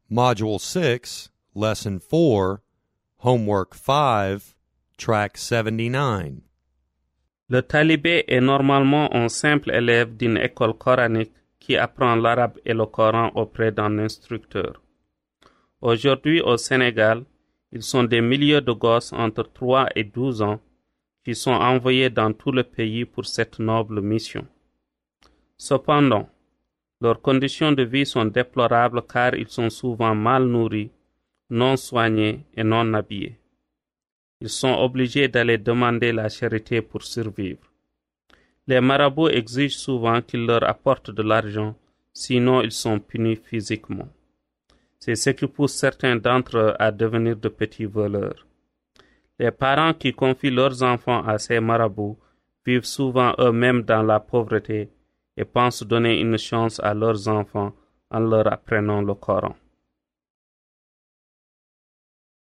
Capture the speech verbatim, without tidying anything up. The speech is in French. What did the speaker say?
Module six, Lesson four, Homework five, Track seventy-nine. Le talibé est normalement un simple élève d'une école coranique qui apprend l'arabe et le Coran auprès d'un instructeur. Aujourd'hui au Sénégal, ils sont des milliers de gosses entre trois et douze ans qui sont envoyés dans tout le pays pour cette noble mission. Cependant, leurs conditions de vie sont déplorables car ils sont souvent mal nourris, non soignés et non habillés. Ils sont obligés d'aller demander la charité pour survivre. Les marabouts exigent souvent qu'ils leur apportent de l'argent, sinon ils sont punis physiquement. C'est ce qui pousse certains d'entre eux à devenir de petits voleurs. Les parents qui confient leurs enfants à ces marabouts vivent souvent eux-mêmes dans la pauvreté et pensent donner une chance à leurs enfants en leur apprenant le Coran.